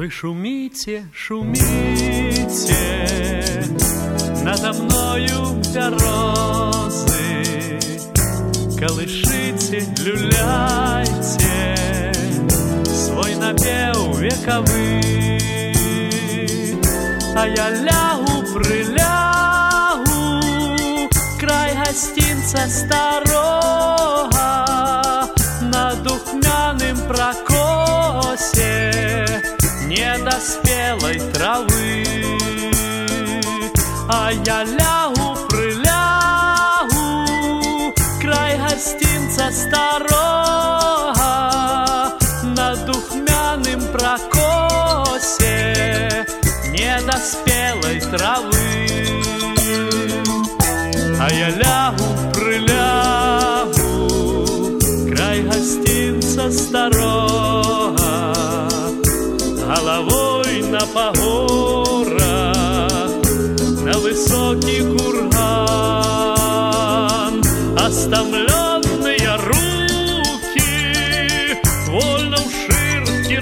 Вы шумите, шумите, надо мною березы, колышите, люляйте свой напев вековый, а я лягу, прилягу, край гостинца старого, на духмяным прокосе недоспелой травы, а я лягу, прилягу, край гостинца старого, на духмяным прокосе недоспелой травы, а я лягу, прилягу, край гостинца старого, головой на погорах, на высокий курган, остомленные руки вольно в ширке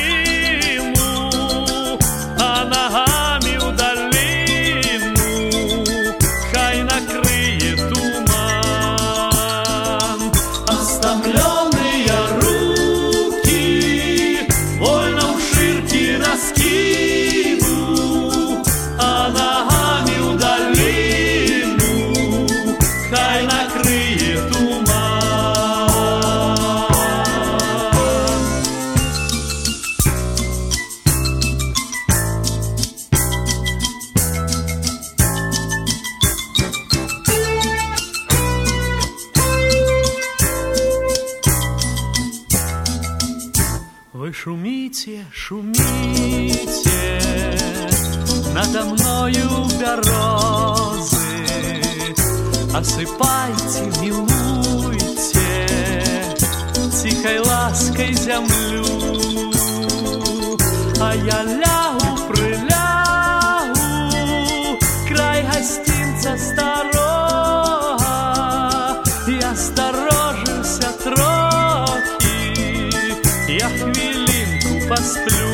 раскину, а ногами в долину хай накрыет туман. Остомленные руки вольно в ширке раскину, а ногами в долину хай накрыет туман. Вы шумите, шумите, надо мною березы, осыпайте, милуйте тихой лаской землю, а я лягу, прилягу, край гостинца старого, и осторожился трохи, я хвилинку посплю.